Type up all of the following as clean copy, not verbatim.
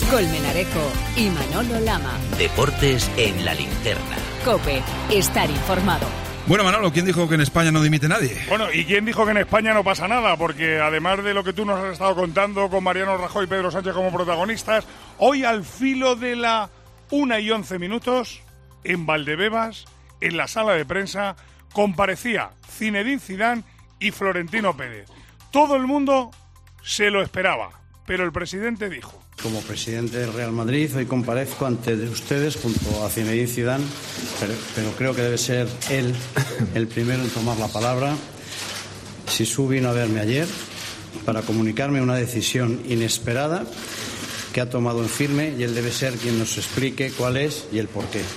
Colmenarejo y Manolo Lama. Deportes en la linterna. COPE, estar informado. Bueno, Manolo, ¿quién dijo que en España no dimite nadie? Bueno, ¿y quién dijo que en España no pasa nada? Porque además de lo que tú nos has estado contando con Mariano Rajoy y Pedro Sánchez como protagonistas, hoy al filo de la 1:11, en Valdebebas, en la sala de prensa, comparecía Zinedine Zidane y Florentino Pérez. Todo el mundo se lo esperaba, pero el presidente dijo: como presidente del Real Madrid, hoy comparezco ante ustedes junto a Zinedine Zidane, pero creo que debe ser él el primero en tomar la palabra. Zizou vino a verme ayer para comunicarme una decisión inesperada que ha tomado en firme y él debe ser quien nos explique cuál es y el por qué.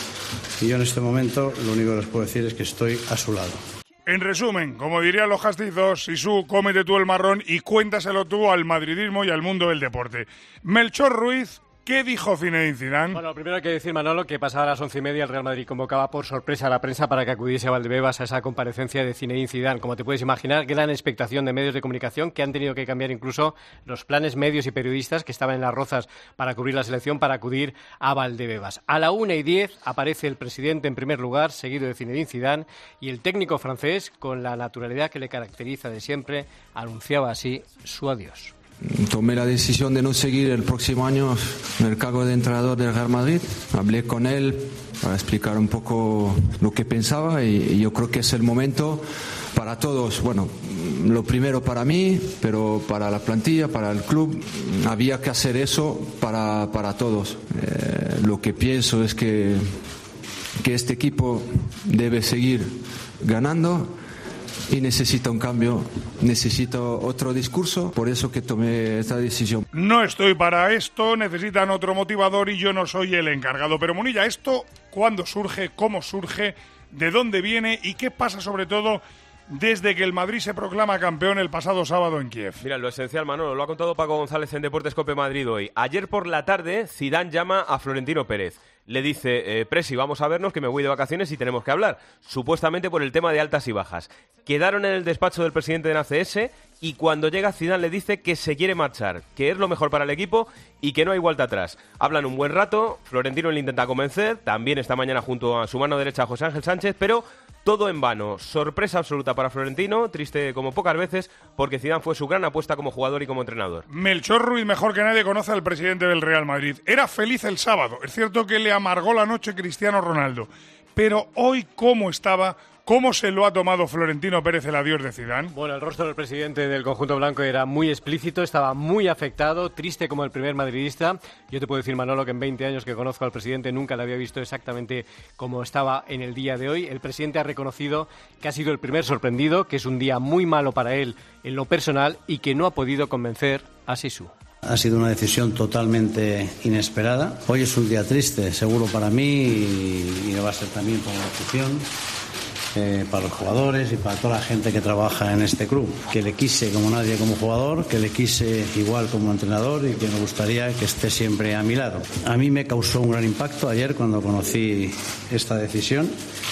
Y yo en este momento lo único que les puedo decir es que estoy a su lado. En resumen, como dirían los castizos, Zizou, cómete tú el marrón y cuéntaselo tú al madridismo y al mundo del deporte. Melchor Ruiz, ¿qué dijo Zinedine Zidane? Bueno, primero hay que decir, Manolo, que pasada las 11:30 el Real Madrid convocaba por sorpresa a la prensa para que acudiese a Valdebebas a esa comparecencia de Zinedine Zidane. Como te puedes imaginar, gran expectación de medios de comunicación que han tenido que cambiar incluso los planes medios y periodistas que estaban en Las Rozas para cubrir la selección para acudir a Valdebebas. A la 1:10 aparece el presidente en primer lugar, seguido de Zinedine Zidane, y el técnico francés, con la naturalidad que le caracteriza de siempre, anunciaba así su adiós. Tomé la decisión de no seguir el próximo año en el cargo de entrenador del Real Madrid. Hablé con él para explicar un poco lo que pensaba y yo creo que es el momento para todos. Bueno, lo primero para mí, pero para la plantilla, para el club, había que hacer eso para todos. Lo que pienso es que este equipo debe seguir ganando. Y necesita un cambio, necesito otro discurso, por eso que tomé esta decisión. No estoy para esto, necesitan otro motivador y yo no soy el encargado. Pero Munilla, ¿esto cuándo surge, cómo surge, de dónde viene y qué pasa sobre todo desde que el Madrid se proclama campeón el pasado sábado en Kiev? Mira, lo esencial, Manolo, lo ha contado Paco González en Deportes COPE Madrid hoy. Ayer por la tarde, Zidane llama a Florentino Pérez. Le dice, Presi, vamos a vernos que me voy de vacaciones y tenemos que hablar. Supuestamente por el tema de altas y bajas. Quedaron en el despacho del presidente de la ACS y cuando llega Zidane le dice que se quiere marchar, que es lo mejor para el equipo y que no hay vuelta atrás. Hablan un buen rato, Florentino le intenta convencer, también esta mañana junto a su mano derecha José Ángel Sánchez, pero todo en vano. Sorpresa absoluta para Florentino, triste como pocas veces, porque Zidane fue su gran apuesta como jugador y como entrenador. Melchor Ruiz, mejor que nadie, conoce al presidente del Real Madrid. Era feliz el sábado. Es cierto que le amargó la noche Cristiano Ronaldo. Pero hoy, ¿cómo estaba? ¿Cómo se lo ha tomado Florentino Pérez el adiós de Zidane? Bueno, el rostro del presidente del conjunto blanco era muy explícito, estaba muy afectado, triste como el primer madridista. Yo te puedo decir, Manolo, que en 20 años que conozco al presidente nunca le había visto exactamente como estaba en el día de hoy. El presidente ha reconocido que ha sido el primer sorprendido, que es un día muy malo para él en lo personal y que no ha podido convencer a Zizou. Ha sido una decisión totalmente inesperada. Hoy es un día triste, seguro para mí y lo va a ser también para la afición. Para los jugadores y para toda la gente que trabaja en este club, que le quise como nadie como jugador, que le quise igual como entrenador y que me gustaría que esté siempre a mi lado. A mí me causó un gran impacto ayer cuando conocí esta decisión.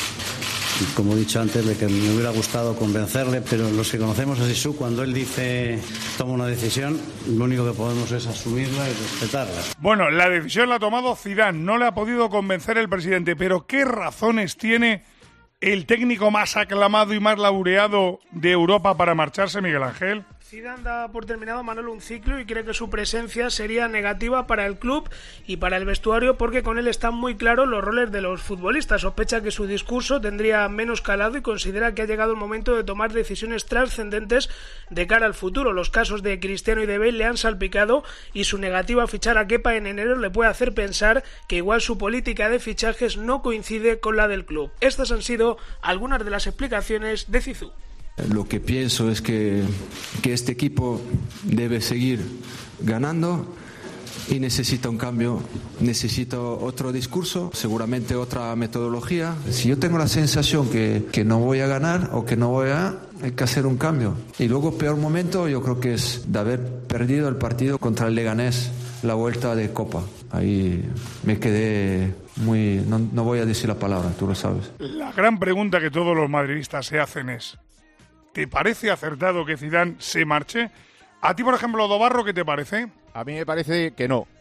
Y como he dicho antes, de que me hubiera gustado convencerle, pero los que conocemos a Zizou, cuando él dice toma una decisión, lo único que podemos es asumirla y respetarla. Bueno, la decisión la ha tomado Zidane, no le ha podido convencer el presidente, pero ¿qué razones tiene el técnico más aclamado y más laureado de Europa para marcharse, Miguel Ángel? Zidane da por terminado, Manolo, un ciclo y cree que su presencia sería negativa para el club y para el vestuario porque con él están muy claros los roles de los futbolistas. Sospecha que su discurso tendría menos calado y considera que ha llegado el momento de tomar decisiones trascendentes de cara al futuro. Los casos de Cristiano y de Bale le han salpicado y su negativa a fichar a Kepa en enero le puede hacer pensar que igual su política de fichajes no coincide con la del club. Estas han sido algunas de las explicaciones de Zizou. Lo que pienso es que este equipo debe seguir ganando y necesita un cambio, necesita otro discurso, seguramente otra metodología. Si yo tengo la sensación que no voy a ganar o que no voy a... hay que hacer un cambio. Y luego, peor momento, yo creo que es de haber perdido el partido contra el Leganés, la vuelta de Copa. Ahí me quedé muy... No voy a decir la palabra, tú lo sabes. La gran pregunta que todos los madridistas se hacen es: ¿te parece acertado que Zidane se marche? A ti, por ejemplo, Dobarro, ¿qué te parece? A mí me parece que no.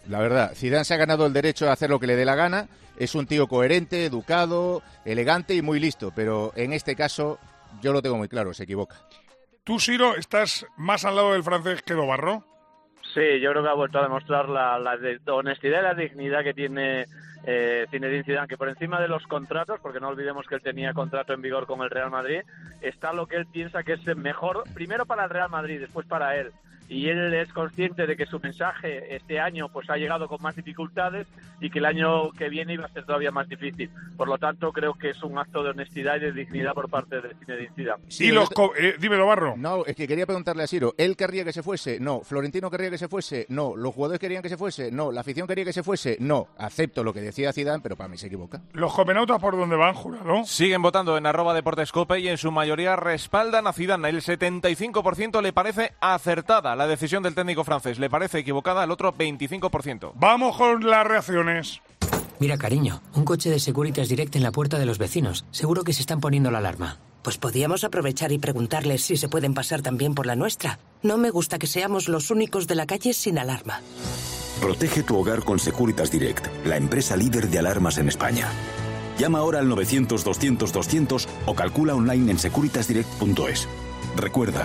La verdad, Zidane se ha ganado el derecho a hacer lo que le dé la gana. Es un tío coherente, educado, elegante y muy listo. Pero en este caso, yo lo tengo muy claro, se equivoca. ¿Tú, Siro, estás más al lado del francés que Dobarro? Sí, yo creo que ha vuelto a demostrar la honestidad y la dignidad que tiene Zinedine Zidane, que por encima de los contratos, porque no olvidemos que él tenía contrato en vigor con el Real Madrid, está lo que él piensa que es mejor, primero para el Real Madrid, después para él. Y él es consciente de que su mensaje este año pues ha llegado con más dificultades y que el año que viene iba a ser todavía más difícil. Por lo tanto, creo que es un acto de honestidad y de dignidad por parte de Zinedine Zidane. Sí, dímelo, Barro. No, es que quería preguntarle a Siro, ¿él querría que se fuese? No. ¿Florentino querría que se fuese? No. ¿Los jugadores querían que se fuese? No. ¿La afición quería que se fuese? No. Acepto lo que decía Zidane, pero para mí se equivoca. ¿Los copenautas por dónde van, Jurado? Siguen votando en @deportescope y en su mayoría respaldan a Zidane. El 75% le parece acertada la decisión del técnico francés, le parece equivocada el otro 25%. Vamos con las reacciones. Mira, cariño, un coche de Securitas Direct en la puerta de los vecinos. Seguro que se están poniendo la alarma. Pues podíamos aprovechar y preguntarles si se pueden pasar también por la nuestra. No me gusta que seamos los únicos de la calle sin alarma. Protege tu hogar con Securitas Direct, la empresa líder de alarmas en España. Llama ahora al 900-200-200 o calcula online en securitasdirect.es. Recuerda,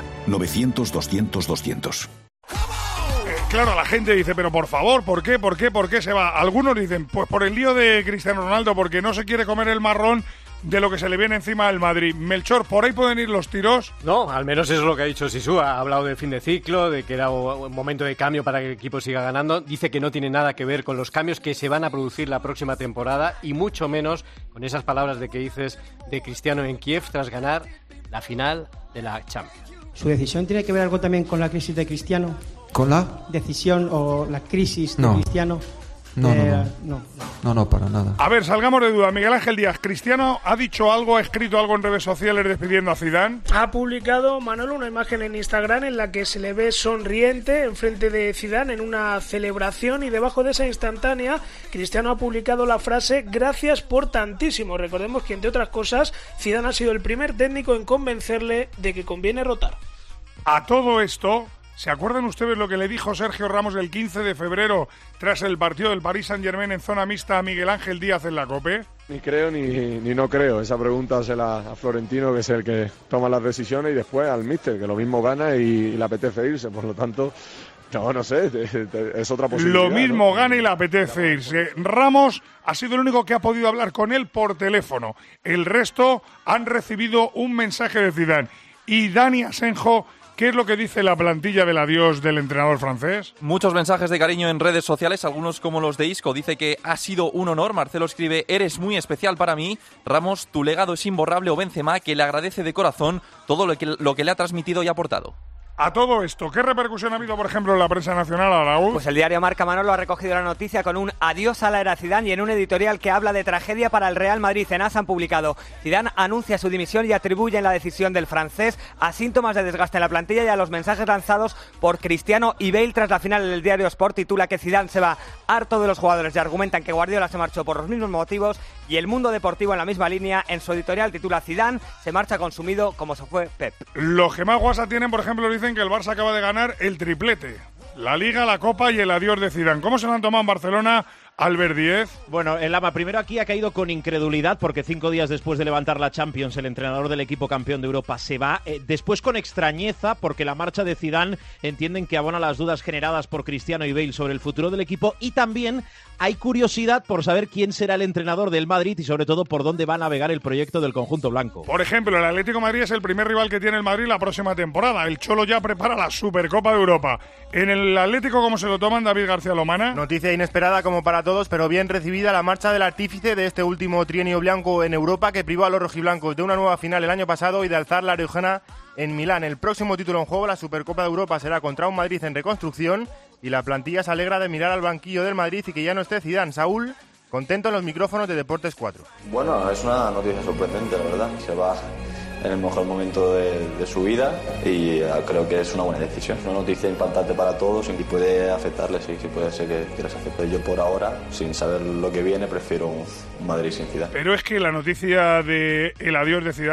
900-200-200. Claro, la gente dice, pero por favor, ¿por qué se va? Algunos dicen, pues por el lío de Cristiano Ronaldo, porque no se quiere comer el marrón de lo que se le viene encima al Madrid. Melchor, ¿por ahí pueden ir los tiros? No, al menos eso es lo que ha dicho Sisu. Ha hablado del fin de ciclo, de que era un momento de cambio para que el equipo siga ganando. Dice que no tiene nada que ver con los cambios que se van a producir la próxima temporada y mucho menos con esas palabras de que dices de Cristiano en Kiev tras ganar la final de la Champions. ¿Su decisión tiene que ver algo también con la crisis de Cristiano? ¿Con la decisión o la crisis de Cristiano? No, para nada. A ver, salgamos de duda. Miguel Ángel Díaz, ¿Cristiano ha dicho algo, ha escrito algo en redes sociales despidiendo a Zidane? Ha publicado, Manolo, una imagen en Instagram en la que se le ve sonriente enfrente de Zidane en una celebración y debajo de esa instantánea Cristiano ha publicado la frase «Gracias por tantísimo». Recordemos que, entre otras cosas, Zidane ha sido el primer técnico en convencerle de que conviene rotar. A todo esto, ¿se acuerdan ustedes lo que le dijo Sergio Ramos el 15 de febrero tras el partido del Paris Saint-Germain en zona mixta a Miguel Ángel Díaz en la COPE? Ni creo ni no creo. Esa pregunta se la a Florentino, que es el que toma las decisiones, y después al míster, que lo mismo gana y le apetece irse. Por lo tanto, no sé, es otra posibilidad. Lo mismo, ¿no? Gana y le apetece irse. Ramos ha sido el único que ha podido hablar con él por teléfono. El resto han recibido un mensaje de Zidane. Y Dani Asenjo, ¿qué es lo que dice la plantilla del adiós del entrenador francés? Muchos mensajes de cariño en redes sociales, algunos como los de Isco. Dice que ha sido un honor. Marcelo escribe, eres muy especial para mí. Ramos, tu legado es imborrable. O Benzema, que le agradece de corazón todo lo que le ha transmitido y aportado. A todo esto, ¿qué repercusión ha habido, por ejemplo, en la prensa nacional, Araúz? Pues el diario Marca, Manolo, ha recogido la noticia con un adiós a la era Zidane y en un editorial que habla de tragedia para el Real Madrid. En AS han publicado: Zidane anuncia su dimisión y atribuyen la decisión del francés a síntomas de desgaste en la plantilla y a los mensajes lanzados por Cristiano y Bale tras la final. El diario Sport titula que Zidane se va harto de los jugadores y argumentan que Guardiola se marchó por los mismos motivos, y El Mundo Deportivo, en la misma línea, en su editorial titula: Zidane se marcha consumido como se fue Pep. Los que más guasa tienen, por ejemplo, dicen que el Barça acaba de ganar el triplete. La Liga, la Copa y el adiós de Zidane. ¿Cómo se lo han tomado en Barcelona, Albert Díez? Bueno, el Lama primero aquí ha caído con incredulidad porque 5 días después de levantar la Champions el entrenador del equipo campeón de Europa se va. Después con extrañeza porque la marcha de Zidane entienden que abona las dudas generadas por Cristiano y Bale sobre el futuro del equipo, y también hay curiosidad por saber quién será el entrenador del Madrid y sobre todo por dónde va a navegar el proyecto del conjunto blanco. Por ejemplo, el Atlético de Madrid es el primer rival que tiene el Madrid la próxima temporada. El Cholo ya prepara la Supercopa de Europa. En el Atlético, ¿cómo se lo toman, David García Lomana? Noticia inesperada como para todos, pero bien recibida la marcha del artífice de este último trienio blanco en Europa, que privó a los rojiblancos de una nueva final el año pasado y de alzar la riojana en Milán. El próximo título en juego, la Supercopa de Europa, será contra un Madrid en reconstrucción, y la plantilla se alegra de mirar al banquillo del Madrid y que ya no esté Zidane. Saúl, contento en los micrófonos de Deportes 4. Bueno, es una noticia sorprendente, la verdad. Se va en el mejor momento de su vida y creo que es una buena decisión. Es una noticia impactante para todos y puede afectarle, sí puede ser que les afecte. Yo por ahora, sin saber lo que viene, prefiero un Madrid sin Zidane. Pero es que la noticia de el adiós de Zidane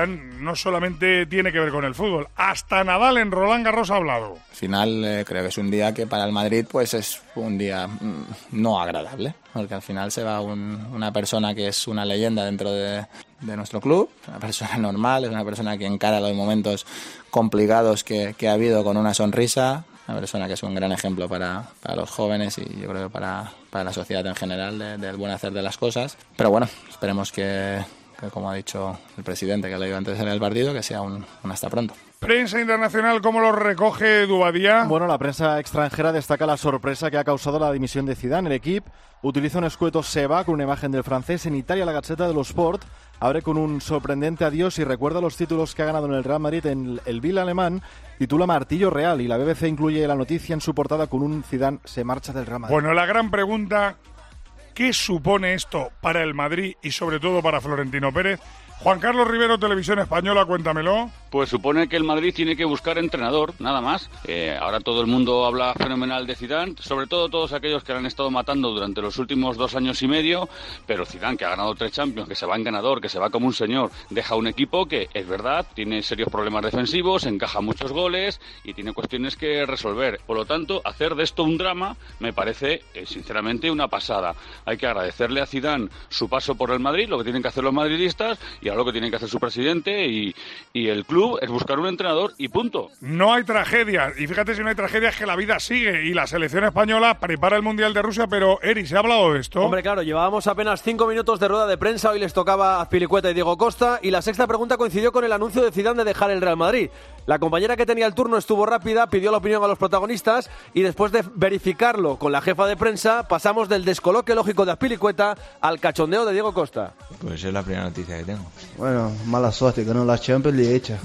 no solamente tiene que ver con el fútbol, hasta Nadal en Roland Garros ha hablado. Al final creo que es un día que para el Madrid pues es un día no agradable, porque al final se va una persona que es una leyenda dentro de nuestro club, una persona normal, es una persona que encara los momentos complicados que ha habido con una sonrisa, una persona que es un gran ejemplo para los jóvenes y yo creo que para la sociedad en general del buen hacer de las cosas. Pero bueno, esperemos que como ha dicho el presidente que lo iba antes en el partido, que sea un hasta pronto. Prensa internacional, ¿cómo lo recoge Dubadía? Bueno, la prensa extranjera destaca la sorpresa que ha causado la dimisión de Zidane. El equipo utiliza un escueto se va con una imagen del francés. En Italia, la Gazzetta dello Sport abre con un sorprendente adiós y recuerda los títulos que ha ganado en el Real Madrid. En el Bill alemán titula Martillo Real y la BBC incluye la noticia en su portada con un Zidane se marcha del Real Madrid. Bueno, la gran pregunta, ¿qué supone esto para el Madrid y sobre todo para Florentino Pérez? Juan Carlos Rivero, Televisión Española, cuéntamelo. Pues supone que el Madrid tiene que buscar entrenador, nada más. Ahora todo el mundo habla fenomenal de Zidane, sobre todo todos aquellos que le han estado matando durante los últimos 2 años y medio, pero Zidane, que ha ganado 3 Champions, que se va en ganador, que se va como un señor, deja un equipo que, es verdad, tiene serios problemas defensivos, encaja muchos goles y tiene cuestiones que resolver. Por lo tanto, hacer de esto un drama me parece, sinceramente, una pasada. Hay que agradecerle a Zidane su paso por el Madrid, lo que tienen que hacer los madridistas, y ahora lo que tiene que hacer su presidente y el club es buscar un entrenador y punto. No hay tragedias, y fíjate si no hay tragedias que la vida sigue, y la selección española prepara el Mundial de Rusia, pero Eri, ¿se ha hablado de esto? Hombre, claro, llevábamos apenas 5 minutos de rueda de prensa, hoy les tocaba a Azpilicueta y Diego Costa, y la sexta pregunta coincidió con el anuncio de Zidane de dejar el Real Madrid. La compañera que tenía el turno estuvo rápida, pidió la opinión a los protagonistas, y después de verificarlo con la jefa de prensa, pasamos del descoloque lógico de Azpilicueta al cachondeo de Diego Costa. Pues es la primera noticia que tengo. Bueno, mala suerte, ganó la Champions y hecha.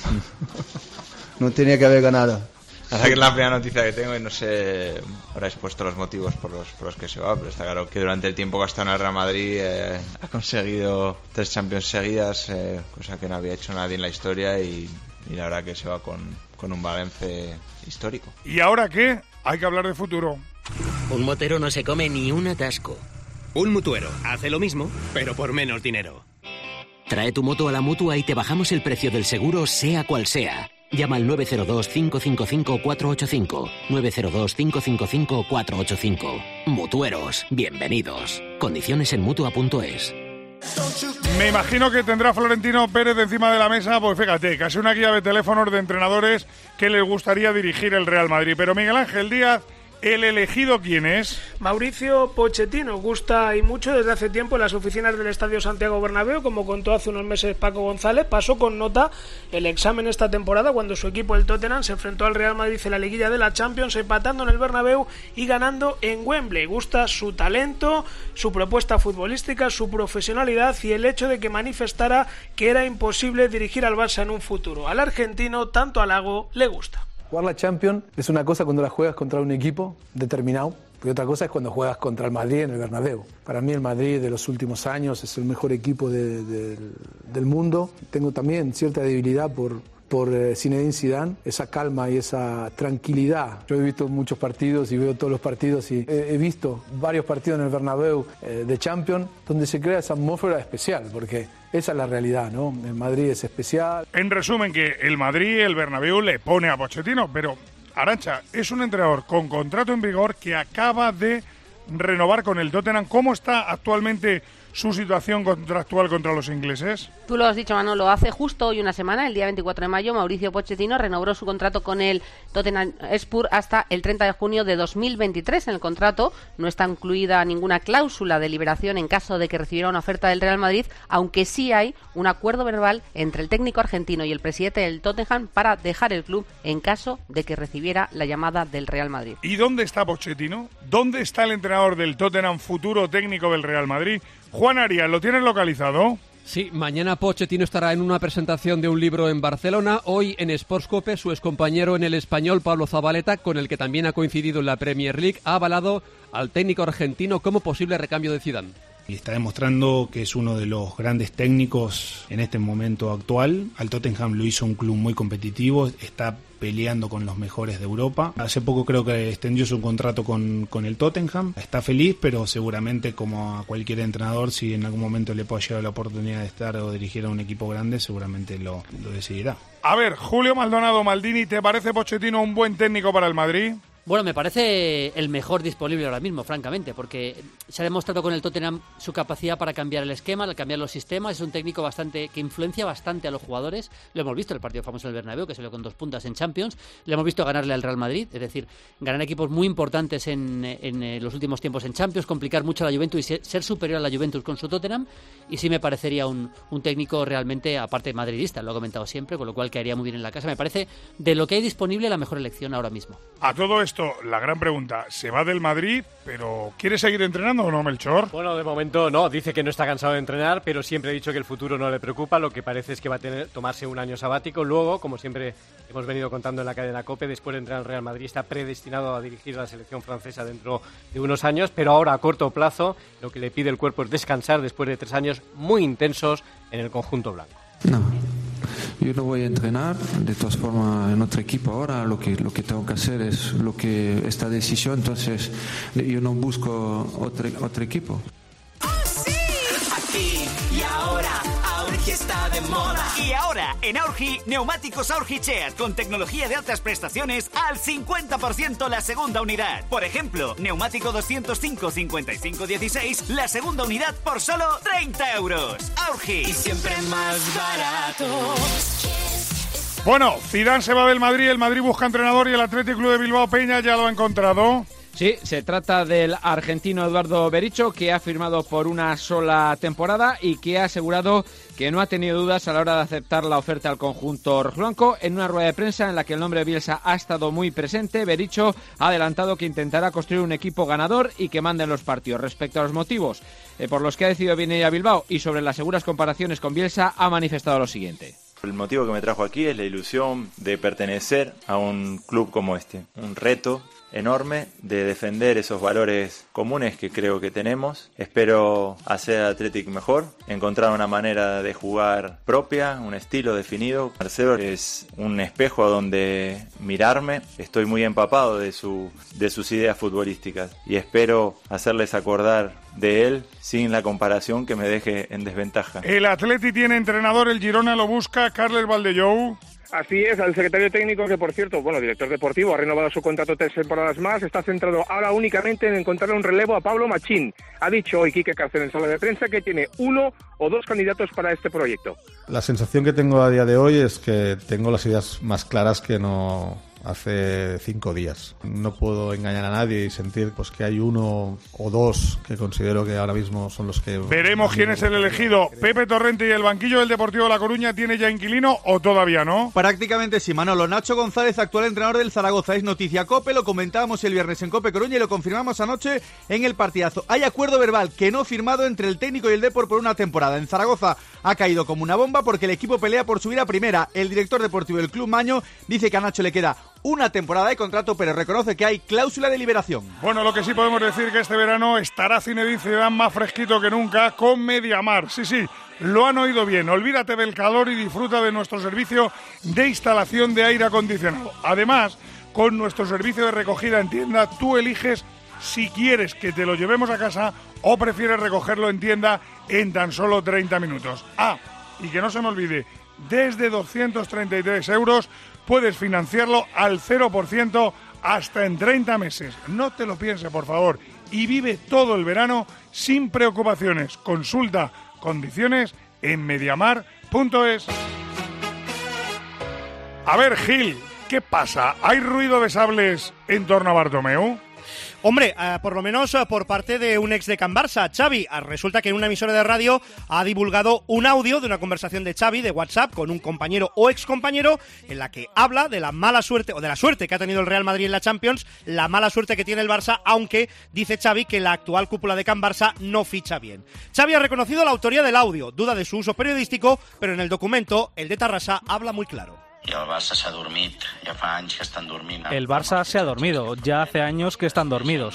No tenía que haber ganado. La verdad que es la primera noticia que tengo y no sé, ahora he expuesto los motivos por los que se va, pero está claro que durante el tiempo que ha estado en el Real Madrid ha conseguido 3 Champions seguidas, cosa que no había hecho nadie en la historia y la verdad que se va con un balance histórico. ¿Y ahora qué? Hay que hablar de futuro. Un motero no se come ni un atasco. Un mutuero hace lo mismo, pero por menos dinero. Trae tu moto a la Mutua y te bajamos el precio del seguro, sea cual sea. Llama al 902-555-485. 902-555-485. Mutueros, bienvenidos. Condiciones en Mutua.es. Me imagino que tendrá Florentino Pérez encima de la mesa, pues fíjate, casi una guía de teléfonos de entrenadores que les gustaría dirigir el Real Madrid. Pero Miguel Ángel Díaz, ¿el elegido quién es? Mauricio Pochettino. Gusta y mucho desde hace tiempo en las oficinas del Estadio Santiago Bernabéu, como contó hace unos meses Paco González. Pasó con nota el examen esta temporada cuando su equipo, el Tottenham, se enfrentó al Real Madrid en la liguilla de la Champions, empatando en el Bernabéu y ganando en Wembley. Gusta su talento, su propuesta futbolística, su profesionalidad y el hecho de que manifestara que era imposible dirigir al Barça en un futuro. Al argentino, tanto halago le gusta. Jugar la Champions es una cosa cuando la juegas contra un equipo determinado, y otra cosa es cuando juegas contra el Madrid en el Bernabéu. Para mí el Madrid de los últimos años es el mejor equipo del mundo. Tengo también cierta debilidad por Zinedine Zidane, esa calma y esa tranquilidad. Yo he visto muchos partidos y veo todos los partidos y he visto varios partidos en el Bernabéu de Champions donde se crea esa atmósfera especial, porque esa es la realidad, ¿no? El Madrid es especial. En resumen, que el Madrid, el Bernabéu, le pone a Pochettino, pero Arantxa es un entrenador con contrato en vigor que acaba de renovar con el Tottenham. ¿Cómo está actualmente su situación contractual contra los ingleses? Tú lo has dicho, Manolo, hace justo hoy una semana, el día 24 de mayo, Mauricio Pochettino renovó su contrato con el Tottenham Hotspur hasta el 30 de junio de 2023. En el contrato no está incluida ninguna cláusula de liberación en caso de que recibiera una oferta del Real Madrid, aunque sí hay un acuerdo verbal entre el técnico argentino y el presidente del Tottenham para dejar el club en caso de que recibiera la llamada del Real Madrid. ¿Y dónde está Pochettino? ¿Dónde está el entrenador del Tottenham, futuro técnico del Real Madrid? Juan Arias, ¿lo tienes localizado? Sí, mañana Pochettino estará en una presentación de un libro en Barcelona. Hoy en Sportscope, su excompañero en el Español, Pablo Zabaleta, con el que también ha coincidido en la Premier League, ha avalado al técnico argentino como posible recambio de Zidane. Y está demostrando que es uno de los grandes técnicos en este momento actual. Al Tottenham lo hizo un club muy competitivo, está peleando con los mejores de Europa. Hace poco creo que extendió su contrato con el Tottenham. Está feliz, pero seguramente, como a cualquier entrenador, si en algún momento le puede llegar la oportunidad de estar o dirigir a un equipo grande, seguramente lo decidirá. A ver, Julio Maldonado, Maldini, ¿te parece Pochettino un buen técnico para el Madrid? Bueno, me parece el mejor disponible ahora mismo, francamente, porque se ha demostrado con el Tottenham su capacidad para cambiar el esquema, al cambiar los sistemas. Es un técnico que influencia bastante a los jugadores. Lo hemos visto en el partido famoso del Bernabéu, que salió con 2 puntas en Champions. Lo hemos visto ganarle al Real Madrid, es decir, ganar equipos muy importantes en los últimos tiempos en Champions, complicar mucho a la Juventus y ser superior a la Juventus con su Tottenham. Y sí me parecería un técnico realmente, aparte madridista, lo he comentado siempre, con lo cual caería muy bien en la casa. Me parece, de lo que hay disponible, la mejor elección ahora mismo. A todo esto, la gran pregunta, se va del Madrid, pero ¿quiere seguir entrenando o no, Melchor? Bueno, de momento no, dice que no está cansado de entrenar, pero siempre ha dicho que el futuro no le preocupa. Lo que parece es que va a tomarse un año sabático. Luego, como siempre hemos venido contando en la cadena COPE, después de entrar al Real Madrid está predestinado a dirigir la selección francesa dentro de unos años, pero ahora a corto plazo lo que le pide el cuerpo es descansar después de 3 años muy intensos en el conjunto blanco. No. Yo no voy a entrenar, de todas formas en otro equipo ahora lo que tengo que hacer es esta decisión, entonces yo no busco otro equipo. Aquí y ahora, Aurgi está de moda. Y ahora, en Aurgi, neumáticos Aurgi Cheat con tecnología de altas prestaciones al 50% la segunda unidad. Por ejemplo, neumático 205-55-16, la segunda unidad por solo 30 euros. Aurgi. Y siempre más barato. Bueno, Zidane se va del Madrid, el Madrid busca entrenador y el Athletic Club de Bilbao Peña ya lo ha encontrado. Sí, se trata del argentino Eduardo Berizzo, que ha firmado por una sola temporada y que ha asegurado que no ha tenido dudas a la hora de aceptar la oferta al conjunto rojiblanco. En una rueda de prensa en la que el nombre de Bielsa ha estado muy presente, Berizzo ha adelantado que intentará construir un equipo ganador y que mande en los partidos. Respecto a los motivos por los que ha decidido venir a Bilbao y sobre las seguras comparaciones con Bielsa, ha manifestado lo siguiente. El motivo que me trajo aquí es la ilusión de pertenecer a un club como este, un reto enorme de defender esos valores comunes que creo que tenemos. Espero hacer al Athletic mejor, encontrar una manera de jugar propia, un estilo definido. Marcelo es un espejo donde mirarme, estoy muy empapado de sus ideas futbolísticas y espero hacerles acordar de él sin la comparación que me deje en desventaja. El Atleti tiene entrenador, el Girona lo busca, Carles Valdellou. Así es, al secretario técnico, que por cierto, director deportivo, ha renovado su contrato 3 temporadas más, está centrado ahora únicamente en encontrarle un relevo a Pablo Machín. Ha dicho hoy Quique Cárcel en sala de prensa que tiene 1 o 2 candidatos para este proyecto. La sensación que tengo a día de hoy es que tengo las ideas más claras que no hace 5 días. No puedo engañar a nadie y sentir que hay 1 o 2 que considero que ahora mismo son los que... Veremos quién es el elegido. Pepe Torrente, y el banquillo del Deportivo La Coruña tiene ya inquilino o todavía no. Prácticamente sí, Manolo. Nacho González, actual entrenador del Zaragoza, es noticia COPE, lo comentábamos el viernes en COPE Coruña y lo confirmamos anoche en el partidazo. Hay acuerdo verbal que no firmado entre el técnico y el Depor por una temporada. En Zaragoza ha caído como una bomba porque el equipo pelea por subir a primera. El director deportivo del club Maño dice que a Nacho le queda una temporada de contrato, pero reconoce que hay cláusula de liberación. Bueno, lo que sí podemos decir que este verano estará Zinedine Zidane más fresquito que nunca con Mediamar. Sí, lo han oído bien. Olvídate del calor y disfruta de nuestro servicio de instalación de aire acondicionado. Además, con nuestro servicio de recogida en tienda, tú eliges si quieres que te lo llevemos a casa o prefieres recogerlo en tienda en tan solo 30 minutos. Y que no se me olvide, desde 233 euros puedes financiarlo al 0% hasta en 30 meses. No te lo pienses, por favor, y vive todo el verano sin preocupaciones. Consulta condiciones en mediamar.es. A ver, Gil, ¿qué pasa? ¿Hay ruido de sables en torno a Bartomeu? Hombre, por lo menos por parte de un ex de Can Barça, Xavi. Resulta que en una emisora de radio ha divulgado un audio de una conversación de Xavi de WhatsApp con un compañero o excompañero en la que habla de la mala suerte o de la suerte que ha tenido el Real Madrid en la Champions, la mala suerte que tiene el Barça, aunque dice Xavi que la actual cúpula de Can Barça no ficha bien. Xavi ha reconocido la autoría del audio, duda de su uso periodístico, pero en el documento el de Tarrasa habla muy claro. Y el Barça s'ha dormit, ja fa anys que estan dormint. El Barça se ha dormido, ya hace años que están dormidos.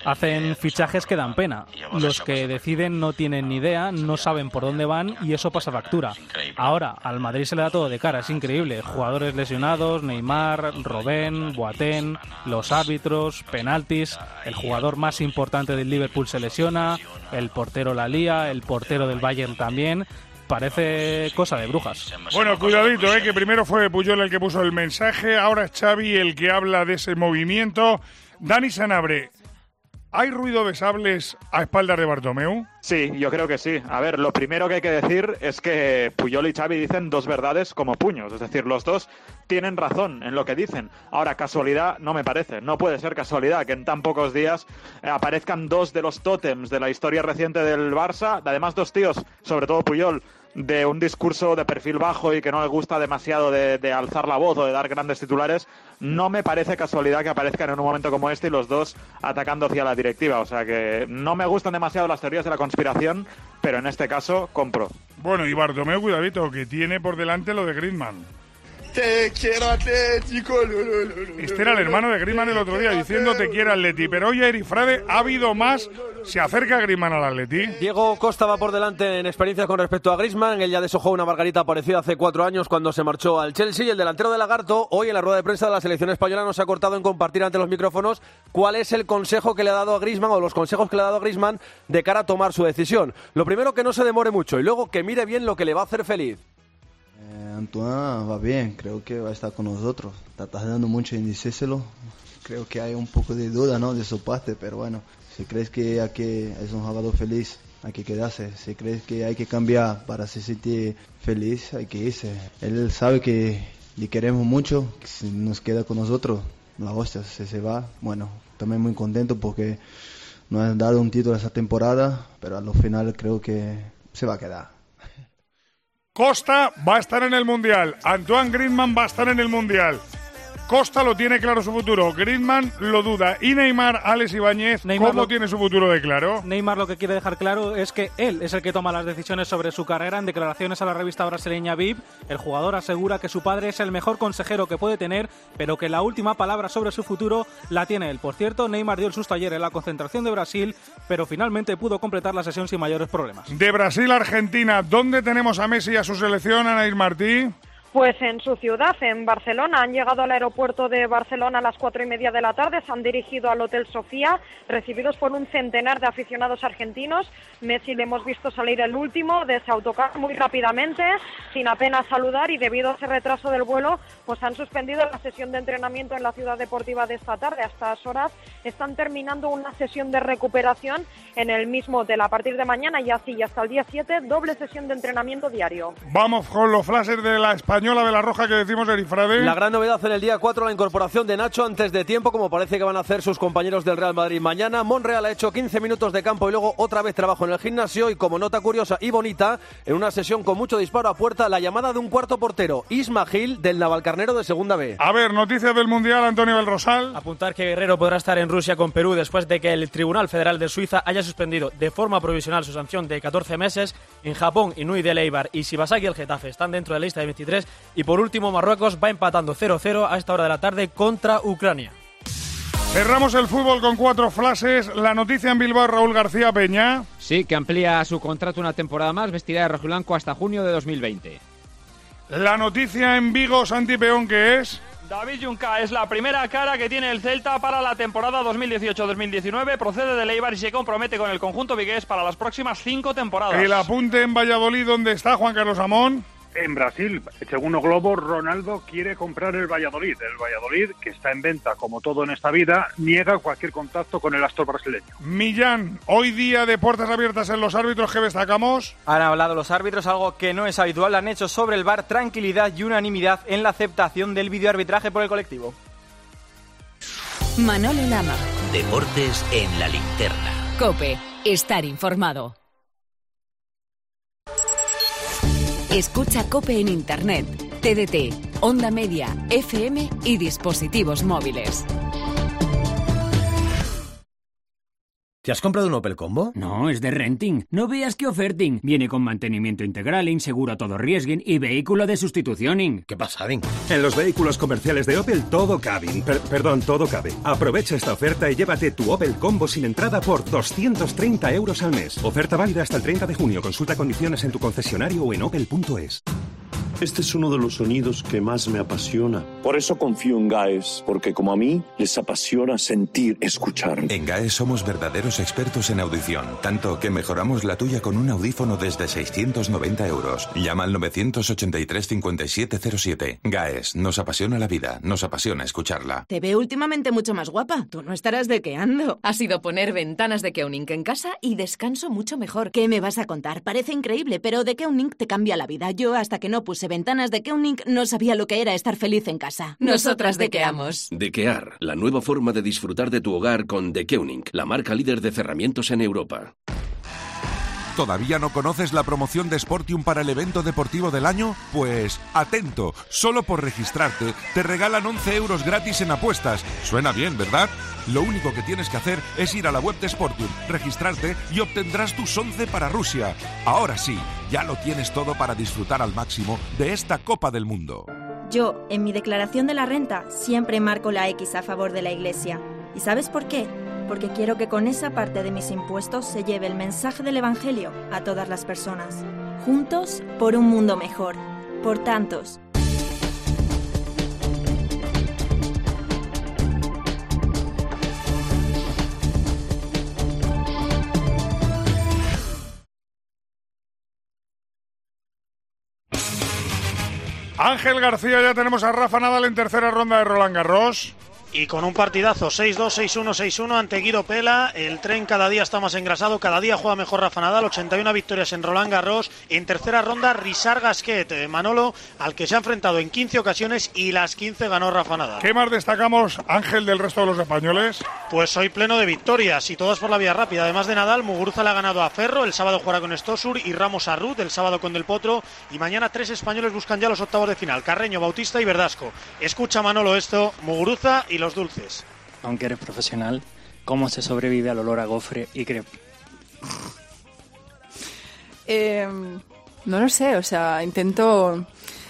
Hacen fichajes que dan pena. Los que deciden no tienen ni idea, no saben por dónde van y eso pasa factura. Ahora, al Madrid se le da todo de cara, es increíble. Jugadores lesionados, Neymar, Robben, Boateng, los árbitros, penaltis, el jugador más importante del Liverpool se lesiona, el portero la lía, el portero del Bayern también. Parece cosa de brujas. Bueno, cuidadito, que primero fue Puyol el que puso el mensaje, ahora es Xavi el que habla de ese movimiento. Dani Sanabria, ¿hay ruido de sables a espaldas de Bartomeu? Sí, yo creo que sí. A ver, lo primero que hay que decir es que Puyol y Xavi dicen dos verdades como puños. Es decir, los dos tienen razón en lo que dicen. Ahora, casualidad no me parece. No puede ser casualidad que en tan pocos días aparezcan dos de los tótems de la historia reciente del Barça. Además, dos tíos, sobre todo Puyol, de un discurso de perfil bajo y que no le gusta demasiado de alzar la voz o de dar grandes titulares. No me parece casualidad que aparezcan en un momento como este y los dos atacando hacia la directiva. O sea que no me gustan demasiado las teorías de la conspiración, pero en este caso compro. Bueno, y Bartomeu, cuidadito, que tiene por delante lo de Griezmann. Te quiero Atlético. Este era el hermano de Griezmann el otro día diciendo te quiero Atleti, pero hoy Erifrade ha habido más, se acerca Griezmann al Atleti. Diego Costa va por delante en experiencias con respecto a Griezmann, él ya deshojó una margarita parecida hace 4 años cuando se marchó al Chelsea, y el delantero de Lagarto hoy en la rueda de prensa de la selección española no se ha cortado en compartir ante los micrófonos cuál es el consejo que le ha dado a Griezmann o los consejos que le ha dado a Griezmann de cara a tomar su decisión. Lo primero, que no se demore mucho y luego que mire bien lo que le va a hacer feliz. Antoine va bien, creo que va a estar con nosotros. Está tardando mucho en decírselo. Creo que hay un poco de duda, ¿no?, de su parte, pero bueno, si crees que es un jugador feliz, hay que quedarse. Si crees que hay que cambiar para se sentir feliz, hay que irse. Él sabe que le queremos mucho, que si nos queda con nosotros, la hostia, si se va, bueno, también muy contento porque nos han dado un título esa temporada, pero a lo final creo que se va a quedar. Costa va a estar en el Mundial, Antoine Griezmann va a estar en el Mundial. Costa lo tiene claro su futuro, Griezmann lo duda. Y Neymar, Alex Ibáñez, ¿cómo tiene su futuro de claro? Neymar lo que quiere dejar claro es que él es el que toma las decisiones sobre su carrera. En declaraciones a la revista brasileña VIP, el jugador asegura que su padre es el mejor consejero que puede tener, pero que la última palabra sobre su futuro la tiene él. Por cierto, Neymar dio el susto ayer en la concentración de Brasil, pero finalmente pudo completar la sesión sin mayores problemas. De Brasil a Argentina, ¿dónde tenemos a Messi y a su selección, Anaís Martí? Pues en su ciudad, en Barcelona. Han llegado al aeropuerto de Barcelona a las 4:30 de la tarde, se han dirigido al Hotel Sofía, recibidos por un centenar de aficionados argentinos. Messi le hemos visto salir el último de ese autocar muy rápidamente, sin apenas saludar, y debido a ese retraso del vuelo, pues han suspendido la sesión de entrenamiento en la ciudad deportiva de esta tarde. A estas horas están terminando una sesión de recuperación en el mismo hotel. A partir de mañana y así y hasta el día 7, doble sesión de entrenamiento diario. Vamos con los flashes de la Española de la Roja que decimos, Erifrade. La gran novedad en el día 4, la incorporación de Nacho antes de tiempo, como parece que van a hacer sus compañeros del Real Madrid mañana. Monreal ha hecho 15 minutos de campo y luego otra vez trabajo en el gimnasio, y como nota curiosa y bonita, en una sesión con mucho disparo a puerta, la llamada de un cuarto portero, Isma Gil, del Navalcarnero de Segunda B. A ver, noticias del Mundial, Antonio Belrosal. Apuntar que Guerrero podrá estar en Rusia con Perú después de que el Tribunal Federal de Suiza haya suspendido de forma provisional su sanción de 14 meses. En Japón, Inui del Eibar y Shibasaki el Getafe están dentro de la lista de 23. Y por último, Marruecos va empatando 0-0 a esta hora de la tarde contra Ucrania. Cerramos el fútbol con 4 flashes. La noticia en Bilbao, Raúl García Peña. Sí, que amplía su contrato una temporada más, vestirá de rojiblanco hasta junio de 2020. La noticia en Vigo, Santi Peón, ¿qué es? David Junca es la primera cara que tiene el Celta para la temporada 2018-2019. Procede del Eibar y se compromete con el conjunto vigués para las próximas 5 temporadas. El apunte en Valladolid, ¿dónde está Juan Carlos Amón? En Brasil, según o Globo, Ronaldo quiere comprar el Valladolid. El Valladolid, que está en venta como todo en esta vida, niega cualquier contacto con el astro brasileño. Millán, hoy día de puertas abiertas en los árbitros, ¿qué destacamos? Han hablado los árbitros, algo que no es habitual. Han hecho sobre el VAR tranquilidad y unanimidad en la aceptación del videoarbitraje por el colectivo. Manolo Lama. Deportes en la linterna. COPE. Estar informado. Escucha COPE en Internet, TDT, Onda Media, FM y dispositivos móviles. ¿Te has comprado un Opel Combo? No, es de renting. No veas qué oferting. Viene con mantenimiento integral, seguro a todo riesguen y vehículo de sustitución. ¿Qué pasadín? En los vehículos comerciales de Opel todo cabe. Todo cabe. Aprovecha esta oferta y llévate tu Opel Combo sin entrada por 230 € al mes. Oferta válida hasta el 30 de junio. Consulta condiciones en tu concesionario o en opel.es. Este es uno de los sonidos que más me apasiona. Por eso confío en GAES, porque como a mí, les apasiona sentir, escuchar. En GAES somos verdaderos expertos en audición, tanto que mejoramos la tuya con un audífono desde 690 €. Llama al 983 5707. GAES, nos apasiona la vida, nos apasiona escucharla. Te veo últimamente mucho más guapa. Tú no estarás dequeando. Ha sido poner ventanas de Keuning en casa y descanso mucho mejor. ¿Qué me vas a contar? Parece increíble, pero de Keuning te cambia la vida. Yo, hasta que no puse ventanas de Keuning, no sabía lo que era estar feliz en casa. Nosotras dequeamos. Dequear, la nueva forma de disfrutar de tu hogar con The Keuning, la marca líder de cerramientos en Europa. ¿Todavía no conoces la promoción de Sportium para el evento deportivo del año? Pues atento, solo por registrarte te regalan 11 € gratis en apuestas. Suena bien, ¿verdad? Lo único que tienes que hacer es ir a la web de Sportium, registrarte y obtendrás tus 11 para Rusia. Ahora sí, ya lo tienes todo para disfrutar al máximo de esta Copa del Mundo. Yo, en mi declaración de la renta, siempre marco la X a favor de la Iglesia. ¿Y sabes por qué? Porque quiero que con esa parte de mis impuestos se lleve el mensaje del Evangelio a todas las personas. Juntos por un mundo mejor. Por tantos. Ángel García, ya tenemos a Rafa Nadal en tercera ronda de Roland Garros. Y con un partidazo, 6-2, 6-1, 6-1 ante Guido Pella. El tren cada día está más engrasado, cada día juega mejor Rafa Nadal, 81 victorias en Roland Garros. En tercera ronda, Richard Gasquet, Manolo, al que se ha enfrentado en 15 ocasiones y las 15 ganó Rafa Nadal. ¿Qué más destacamos, Ángel, del resto de los españoles? Pues hoy pleno de victorias y todas por la vía rápida. Además de Nadal, Muguruza le ha ganado a Ferro, el sábado jugará con Stosur y Ramos a Ruth, el sábado con Del Potro. Y mañana 3 españoles buscan ya los octavos de final, Carreño, Bautista y Verdasco. Escucha, Manolo, esto, Muguruza y los dulces. Aunque eres profesional, ¿cómo se sobrevive al olor a gofre y crepe? No lo sé, o sea, intento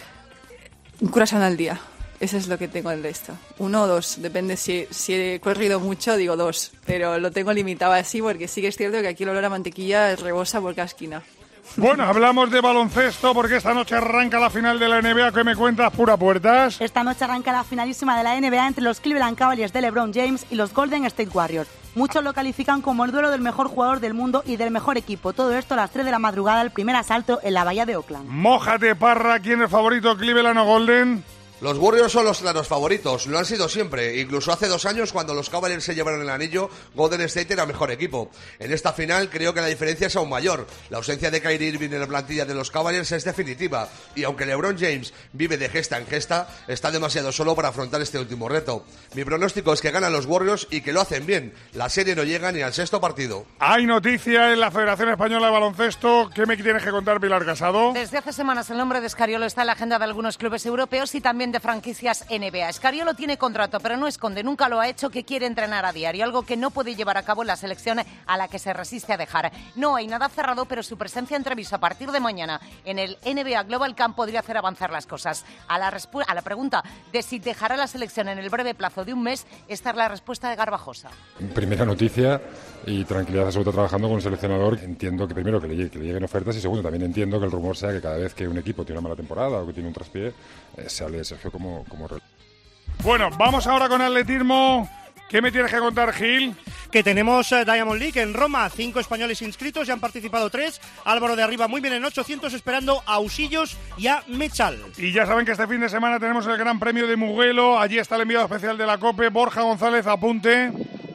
un croissant al día. Eso es lo que tengo del resto. 1 o 2, depende si he corrido mucho, digo 2. Pero lo tengo limitado así porque sí que es cierto que aquí el olor a mantequilla rebosa por cada esquina. Bueno, hablamos de baloncesto porque esta noche arranca la final de la NBA. ¿Qué me cuentas, Pura Puertas? Esta noche arranca la finalísima de la NBA entre los Cleveland Cavaliers de LeBron James y los Golden State Warriors. Muchos lo califican como el duelo del mejor jugador del mundo y del mejor equipo. Todo esto a las 3 de la madrugada, el primer asalto en la bahía de Oakland. Mójate, Parra. ¿Quién es favorito, Cleveland o Golden? Los Warriors son los claros favoritos, lo han sido siempre. Incluso hace 2 años, cuando los Cavaliers se llevaron el anillo, Golden State era mejor equipo. En esta final creo que la diferencia es aún mayor. La ausencia de Kyrie Irving en la plantilla de los Cavaliers es definitiva. Y aunque LeBron James vive de gesta en gesta, está demasiado solo para afrontar este último reto. Mi pronóstico es que ganan los Warriors y que lo hacen bien. La serie no llega ni al 6º partido. Hay noticia en la Federación Española de Baloncesto. ¿Qué me tienes que contar, Pilar Casado? Desde hace semanas el nombre de Scariolo está en la agenda de algunos clubes europeos y también de franquicias NBA. Scariolo tiene contrato, pero no esconde, nunca lo ha hecho, que quiere entrenar a diario, algo que no puede llevar a cabo en la selección a la que se resiste a dejar. No hay nada cerrado, pero su presencia en Treviso a partir de mañana en el NBA Global Camp podría hacer avanzar las cosas. A la pregunta de si dejará la selección en el breve plazo de un mes, esta es la respuesta de Garbajosa. Primera noticia y tranquilidad absoluta trabajando con un seleccionador. Entiendo que primero que le lleguen ofertas y segundo también entiendo que el rumor sea que cada vez que un equipo tiene una mala temporada o que tiene un traspié, se hable de Sergio como Bueno, vamos ahora con atletismo. ¿Qué me tienes que contar, Gil? Que tenemos Diamond League en Roma, 5 españoles inscritos, ya han participado 3. Álvaro de Arriba muy bien en 800, esperando a Usillos y a Mechal. Y ya saben que este fin de semana tenemos el Gran Premio de Mugello. Allí está el enviado especial de la COPE, Borja González, apunte.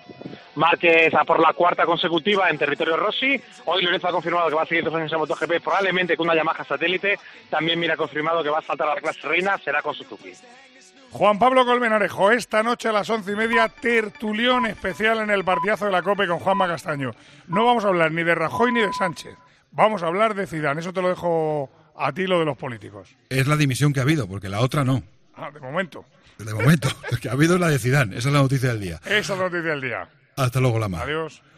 Márquez a por la 4ª consecutiva en territorio Rossi. Hoy Lorenzo ha confirmado que va a seguir 2 años en MotoGP, probablemente con una Yamaha satélite. También Mira ha confirmado que va a saltar a la clase reina, será con Suzuki. Juan Pablo Colmenarejo, esta noche a las 11:30, tertulión especial en el partidazo de la COPE con Juanma Castaño. No vamos a hablar ni de Rajoy ni de Sánchez, vamos a hablar de Zidane. Eso te lo dejo a ti, lo de los políticos. Es la dimisión que ha habido, porque la otra no. De momento. De momento, lo que ha habido es la de Zidane, esa es la noticia del día. Esa es la noticia del día. Hasta luego, Lama. Adiós.